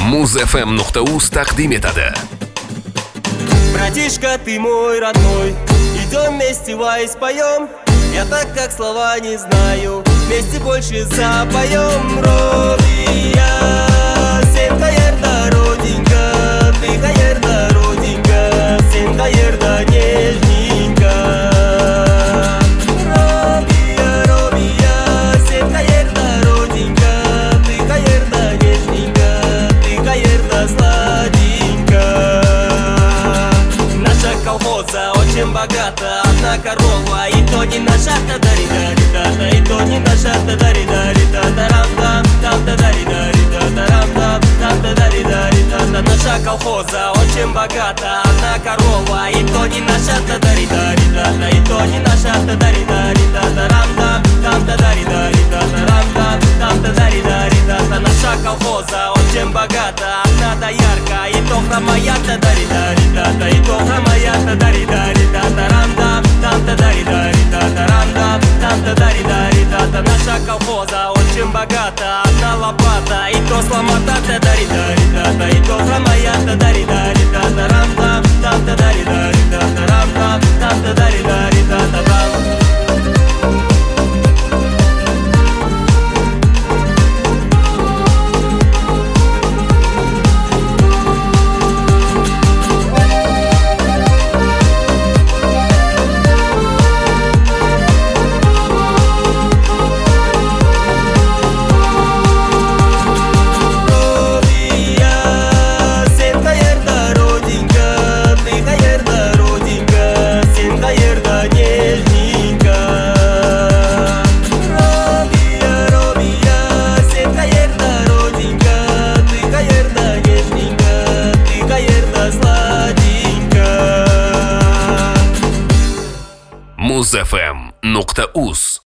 Muz.fm.uz taqdim etadi. Братишка, ты мой родной, идем вместе вальс споем. Я так как слова не знаю, вместе больше запоем. Робия, сен каерда, родинка, ты каерда, родинка, сен каерда, нежненько. Робия, робия, сен каерда, родинка, ты каерда, нежненько, ты каерда, сладенько. Наша колхоза очень богата, одна корова, и то не наша, та-дари-дари-та-та, и то не наша, та-дари-дари-та-та-рам-там, там-та-дари-дари-та-та-рам-там, там-та-дари-дари-та-та. Наша колхоза очень богата, одна корова, и то не наша, та-дари-дари-та-та, и то не наша, та-дари-дари-та-та-рам-там, там-та-дари-дари-та-та-рам-там, там-та-дари-дари-та-та. Наша колхоза очень богата, одна доярка, и то хромая, та-дари-дари-та-та, и то хромая, та-дари-дари-та-та-рам-там, там-та-дари-дари-та-та-рам-там, там-та-дари-дари-та-та. Наша колхоза очень богата, одна лопата, и то сломата, та-дари-дари-та-та, и то хромая, та-дари-дари-та-та-рам-там, там-та-дари-дари-та-та-рам-там, там-та-дари-дари-та-та-рам. Muz.fm.uz